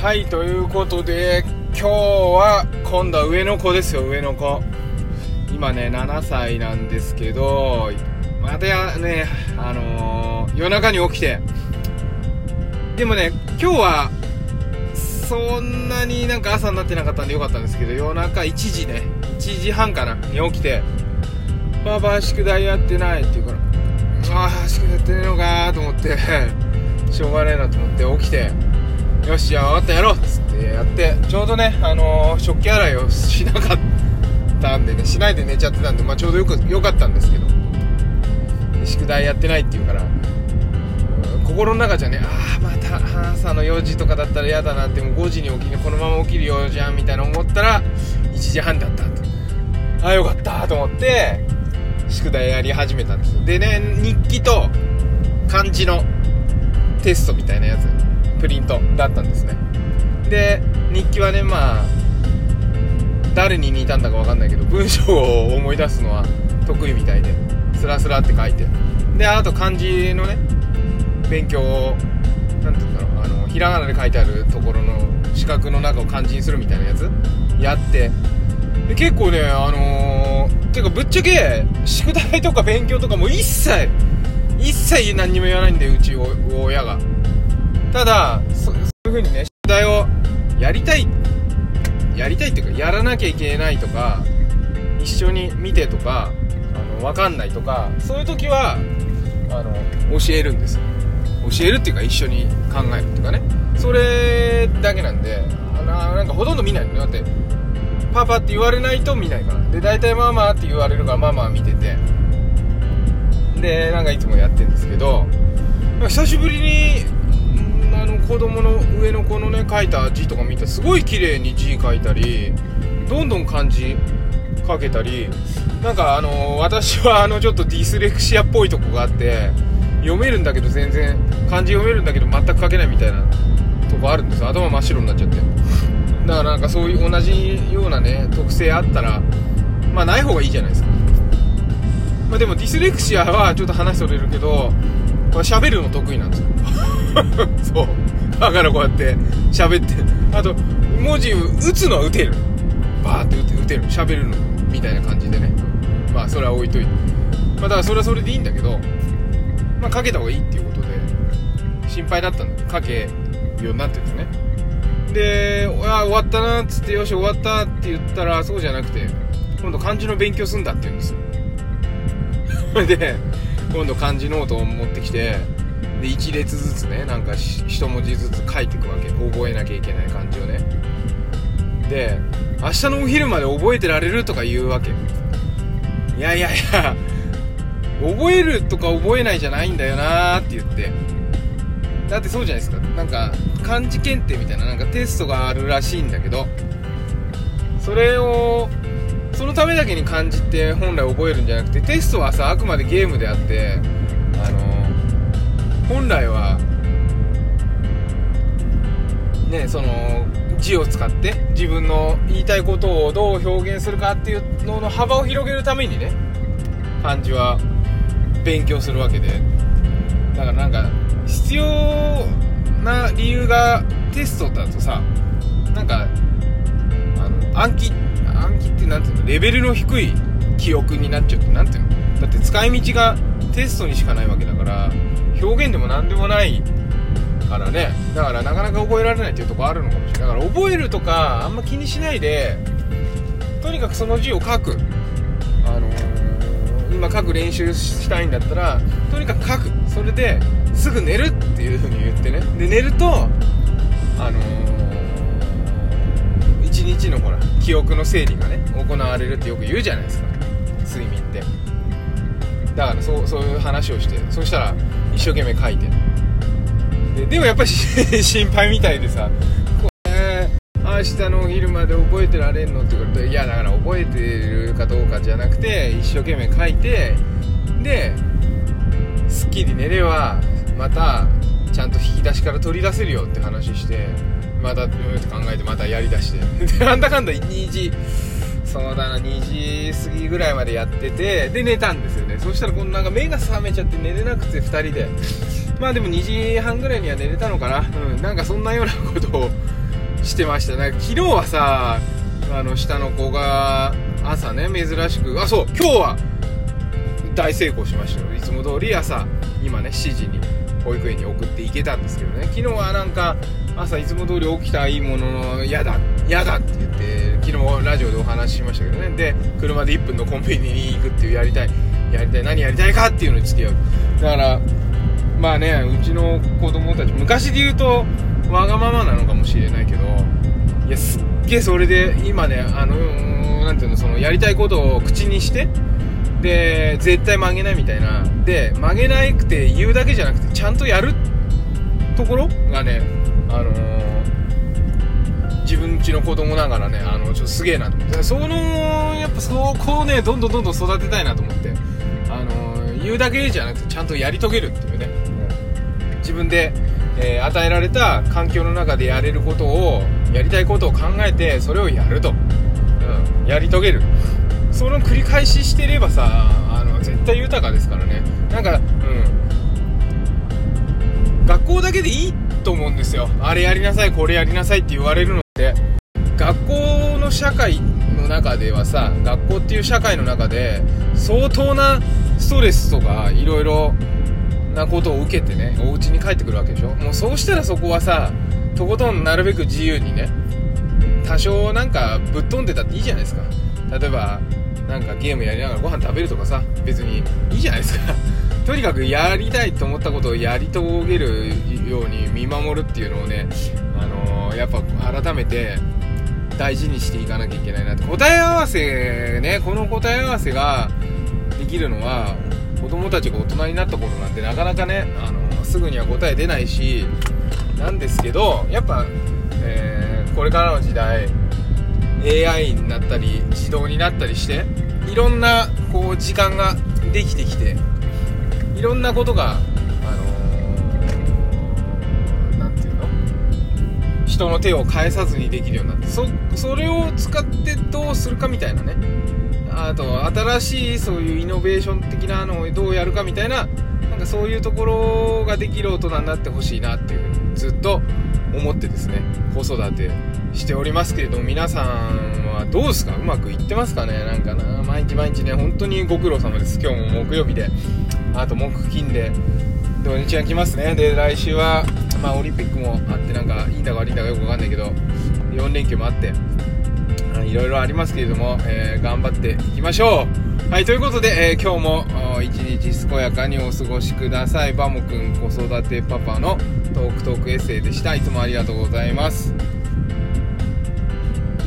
はい、ということで今日は今度は上の子ですよ。上の子今ね7歳なんですけど、またね夜中に起きて、でもね今日はそんなになんか朝になってなかったんでよかったんですけど、夜中1時半かなに起きて、パパ宿題やってないって言うから、宿題やってねえのかと思ってしょうがねえなと思って起きて、よしじゃあ分かったやろうっつってやって、ちょうどね食器洗いをしなかったんでね、しないで寝ちゃってたんで、ちょうどよかったんですけど、宿題やってないって言うから、心の中じゃね、また朝の4時とかだったら嫌だなって、もう5時に起きてこのまま起きるようじゃんみたいな思ったら1時半だったと、よかったと思って宿題やり始めたんです。でね、日記と漢字のテストみたいなやつプリントだったんですね。で日記はね、誰に似たんだか分かんないけど文章を思い出すのは得意みたいでスラスラって書いて、であと漢字のね勉強をなんていうんだろう、ひらがなで書いてあるところの四角の中を漢字にするみたいなやつやって、で結構ねてかぶっちゃけ宿題とか勉強とかも一切何にも言わないんで、うち親が。ただそういう風にね、宿題をやりたいっていうか、やらなきゃいけないとか、一緒に見てとか分かんないとか、そういう時は教えるんですよ。教えるっていうか一緒に考えるっていうかね、それだけなんで、なんかほとんど見ないのよ。だってパパって言われないと見ないから。で大体ママって言われるからママは見てて、でなんかいつもやってるんですけど、久しぶりに子供の上の子のね書いた字とか見たらすごい綺麗に字書いたり、どんどん漢字書けたり、なんか私はちょっとディスレクシアっぽいとこがあって、読めるんだけど全然漢字読めるんだけど全く書けないみたいなとこあるんですよ。頭真っ白になっちゃって。だからなんかそういう同じようなね特性あったらない方がいいじゃないですか。でもディスレクシアはちょっと話それるけど、これ喋るの得意なんですよそうだからこうやって喋って、あと文字打つのは打てる、バーって打てる、喋るのみたいな感じでね、それは置いといて、だからそれはそれでいいんだけど、かけた方がいいっていうことで心配だったんでかけるようになってるんですね。で終わったなっつって、よし終わったって言ったら、そうじゃなくて今度漢字の勉強すんだって言うんですよで今度漢字ノートを持ってきて、で1列ずつね、なんか一文字ずつ書いていくわけ、覚えなきゃいけない漢字をね。で明日のお昼まで覚えてられるとか言うわけ。いや覚えるとか覚えないじゃないんだよなーって言って、だってそうじゃないですか。なんか漢字検定みたいななんかテストがあるらしいんだけど、そのためだけに漢字って本来覚えるんじゃなくて、テストはあくまでゲームであって、本来はね、その字を使って自分の言いたいことをどう表現するかっていうのの幅を広げるためにね、漢字は勉強するわけで、だからなんか必要な理由がテストだとなんか暗記ってなんていうの、レベルの低い記憶になっちゃって、なんていうの、だって使い道がテストにしかないわけだから、表現でもなんでもないからね、だからなかなか覚えられないっていうところあるのかもしれない。だから覚えるとかあんま気にしないで、とにかくその字を書く、今書く練習したいんだったらとにかく書く、それですぐ寝るっていう風に言ってね、で寝ると一日の記憶の整理がね行われるってよく言うじゃないですか、睡眠って。だからそういう話をして、そしたら一生懸命書いて、でもやっぱり心配みたいで明日のお昼まで覚えてられんのってことで、いやだから覚えてるかどうかじゃなくて一生懸命書いて、ですっきり寝ればまたちゃんと引き出しから取り出せるよって話して、またって考えてまたやりだしてでなんだかんだ2時過ぎぐらいまでやってて、で寝たんですよね。そしたらなんか目が覚めちゃって寝れなくて、2人ででも2時半ぐらいには寝れたのかな、なんかそんなようなことをしてました。なんか昨日はさ、下の子が朝ね、珍しく、そう今日は大成功しましたよ。いつも通り朝、今ね7時に保育園に送っていけたんですけどね、昨日はなんか朝いつも通り起きたいいものの、嫌だって言って昨日ラジオでお話ししましたけどね。で車で1分のコンビニに行くっていう、やりたい何やりたいかっていうのに付き合う。だからまあね、うちの子供たち昔で言うとわがままなのかもしれないけど、いやすっげえそれで今ね、なんていうの、そのやりたいことを口にしてで絶対曲げないみたいな、で曲げなくて言うだけじゃなくてちゃんとやるところがね、自分家の子供ながらね、ちょっとすげえなと思って、やっぱそこをねどんどん育てたいなと思って、言うだけじゃなくてちゃんとやり遂げるっていうね、自分で、与えられた環境の中でやれることを、やりたいことを考えてそれをやると、やり遂げる、その繰り返ししてればさ、絶対豊かですからね。なんか、学校だけでいいと思うんですよ。あれやりなさいこれやりなさいって言われるので、学校の社会の中ではさ、学校っていう社会の中で相当なストレスとかいろいろなことを受けてね、お家に帰ってくるわけでしょ。もうそうしたらそこはさ、とことんなるべく自由にね、多少なんかぶっ飛んでたっていいじゃないですか。例えばなんかゲームやりながらご飯食べるとかさ、別にいいじゃないですかとにかくやりたいと思ったことをやり遂げるように見守るっていうのをね、やっぱ改めて大事にしていかなきゃいけないなって。答え合わせね、この答え合わせができるのは子供たちが大人になった頃なんてなかなかね、すぐには答え出ないしなんですけど、やっぱ、これからの時代 AI になったり自動になったりして、いろんなこう時間ができてきて、いろんなことがなんていうの、人の手を返さずにできるようになって、それを使ってどうするかみたいなね、あと新しいそういうイノベーション的なのをどうやるかみたいな、なんかそういうところができる大人になってほしいなっていうふうにずっと思ってですね、子育てしておりますけれども、皆さんはどうですか？うまくいってますかね？なんかな、毎日ね、本当にご苦労様です。今日も木曜日で、あと木金で土日が来ますね。で来週はオリンピックもあって、なんかいいんだか悪いんだかよくわかんないけど4連休もあっていろいろありますけれども、頑張っていきましょう。はい、ということで、今日も一日健やかにお過ごしください。バモくん子育てパパのトークエッセイでした。いつもありがとうございます。